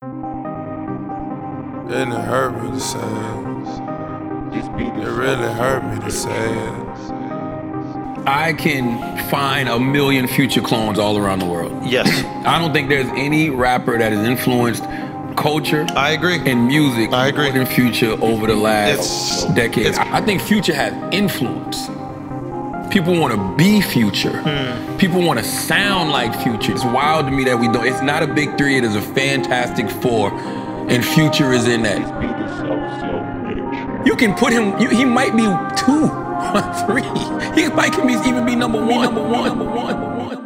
And it hurt me to say it. It really hurt me to say it. I can find a million Future clones all around the world. Yes. I don't think there's any rapper that has influenced culture I agree. and music I agree. more than Future over the last decade. I think Future has influence. People want to be Future. People want to sound like Future. It's wild to me that we don't. It's not a big three, it is a fantastic four. And Future is in that. You can put him, he might be 2 or 3. He might even be number one.